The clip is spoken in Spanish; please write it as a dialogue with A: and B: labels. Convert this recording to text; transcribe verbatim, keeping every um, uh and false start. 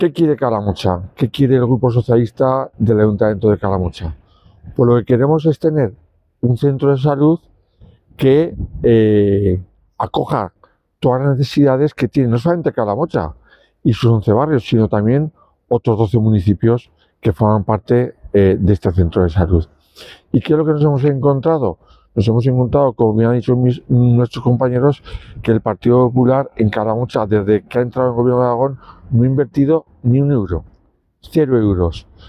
A: ¿Qué quiere Calamocha? ¿Qué quiere el Grupo Socialista del Ayuntamiento de Calamocha? Pues lo que queremos es tener un centro de salud que eh, acoja todas las necesidades que tiene no solamente Calamocha y sus once barrios, sino también otros doce municipios que forman parte eh, de este centro de salud. ¿Y qué es lo que nos hemos encontrado? Nos hemos encontrado, como me han dicho mis, nuestros compañeros, que el Partido Popular en Calamocha, desde que ha entrado en el Gobierno de Aragón, no ha invertido ni un euro, cero euros.